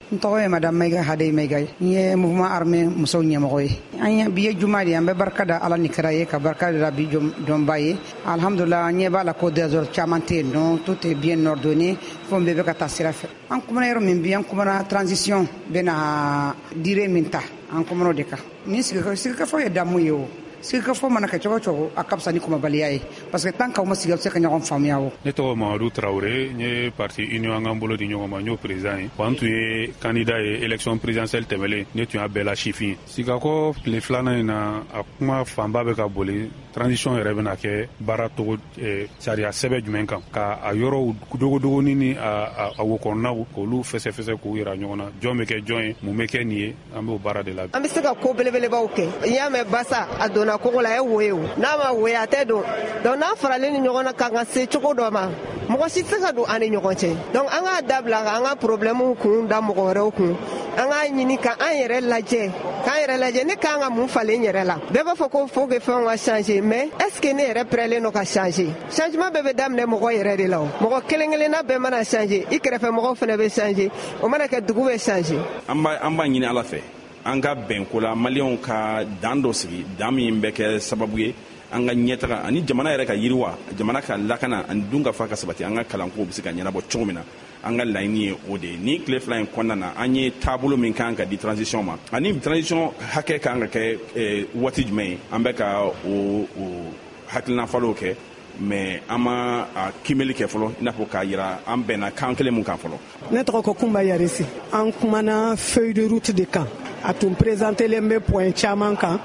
ntoye madam Mega Hade Mega ye mouvement armé muso nyamoy anya biye jumadi ambe barkada ala nikraye ka barkada rabbi jom baye alhamdulillah nye bala ko désordre chamante non tout est bien ordonné fombe be ka tasira fe an kuma yero min bi an kuma transition bena dire minta an kuma de ka ni sika fo ya damu yo sika fo manaka chogo akapsa ni kuma baliyaye parce que tant ka mo sigal se ka nyakon famiyawo ne to Mamadou Traoré ne parti union ngambolo di nyoma nyo président wantu ye candidat e élection présidentielle temele ne tu abela chifi sika ko le flana na akuma famba be ka boli transition yɛrɛ bɛna kɛ baara togo sariya sɛbɛ jumɛn kan ka a yɔrɔ dogodogoni ni a wokɔnɔnaw k'olu fɛsɛfɛsɛ k'u yira ɲɔgɔn na jɔn bɛ kɛ jɔn ye mun bɛ kɛ nin ye an b'o baara de la. An bɛ se ka ko belebelebaw kɛ i y'a mɛn basa a donna kogo la a ye woye o n'a ma woye a tɛ don donc n'a faralen ni ɲɔgɔn na kan ka se cogo dɔ ma mɔgɔ si tɛ se ka don an ni ɲɔgɔn cɛ donc an k'a dabila an ka problème kun da mɔgɔ wɛrɛw kun an k'a ɲini ka an yɛrɛ lajɛ ne kan ka mun falen yɛrɛ la bɛɛ b'a fɔ ko faut que fɛnw ka changer mais est-ce que ne yɛrɛ prêlen no ka changer changement bɛɛ bɛ daminɛ mɔgɔ yɛrɛ de la o mɔgɔ kelen kelenna bɛɛ mana changer i kɛrɛfɛ mɔgɔw fana bɛ changer o mana kɛ dugu bɛ changer. An b'a ɲini Ala fɛ an ka bɛn ko la maliyɛnw ka dan dɔ sigi dan min bɛ kɛ sababu ye an ka ɲɛtaga ani jamana yɛrɛ ka yiriwa jamana ka lakana ani dun ka fa ka sabati an ka kalanko bɛ se ka ɲɛnabɔ cogo min na an ka laɲini ye o de ye ni tile fila in kɔnɔna na an ye taabolo min kan ka di transition ma ani transition hakɛ kan ka kɛ waati jumɛn ye an bɛ ka o hakilina fɔlɔw kɛ mais an ma kimeli kɛ fɔlɔ i n'a fɔ k'a yira an bɛnna kan kelen mun kan fɔlɔ. Ne tɔgɔ ko Kumba Yarisi an kumana feuille de route de kan a tun présentelen bɛ point caman kan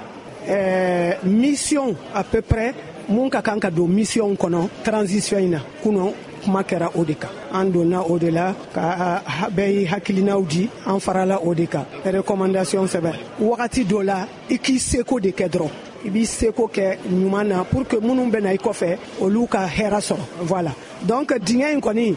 mission à peu près mun ka kan ka don mission kɔnɔ transition in na kunun kuma kɛra o de kan an donna o de la ka bɛɛ hakilinaw di an farala o de kan recommandation sɛbɛn wagati dɔ la i k'i seko de kɛ dɔrɔn i b'i seko kɛ ɲuman na pour que minnu bɛ na i kɔfɛ olu ka hɛrɛ sɔrɔ voilà donc dingɛ in kɔni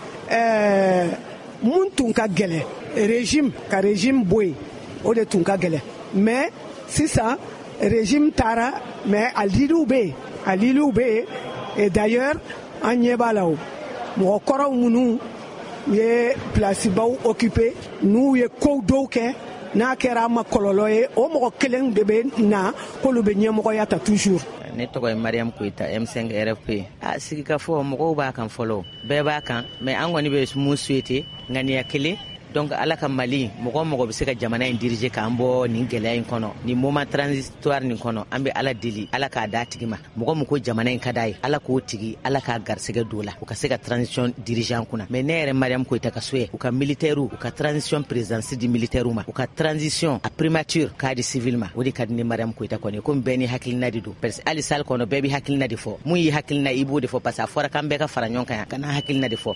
mun tun ka gɛlɛn régime bɔ yen o de tun ka gɛlɛn mais sisan régime taara mais a liliw bɛ yen et d'ailleurs an ɲɛ b'a la o mɔgɔ kɔrɔw minnu ye pilasibaw occupé n'u ye kow dɔw kɛ n'a kɛra ma kɔlɔlɔ ye o mɔgɔ kelen de bɛ na k'olu bɛ ɲɛmɔgɔya ta toujours. Ne tɔgɔ ye Mariam Koyita M5 RFP sigikafɔ mɔgɔw b'a kan fɔlɔ bɛɛ b'a kan mais an kɔni bɛ mun souhaiter ŋaniya kelen donc ala ka Mali mɔgɔ bɛ se ka jamana in diriger k'an bɔ nin gɛlɛya in kɔnɔ nin moment transitoire nin kɔnɔ an bɛ ala deli ala k'a d'a tigi ma mɔgɔ min ko jamana in ka d'a ye ala k'o tigi ala k'a garisɛgɛ don la u ka se ka transition diriger an kunna mais ne yɛrɛ Mariam Koyita ka so ye u ka militaire u ka transition présidence di militaire ma u ka transition a primature k'a di civil ma o de ka di ne Mariam Koyita kɔni komi bɛɛ ni hakilina de don parce que hali salle kɔnɔ bɛɛ bɛ hakilina de fɔ mun y'i hakilina i b'o de fɔ parce que a fɔra k'an bɛɛ ka fara ɲɔgɔn kan yan kana hakilina de fɔ.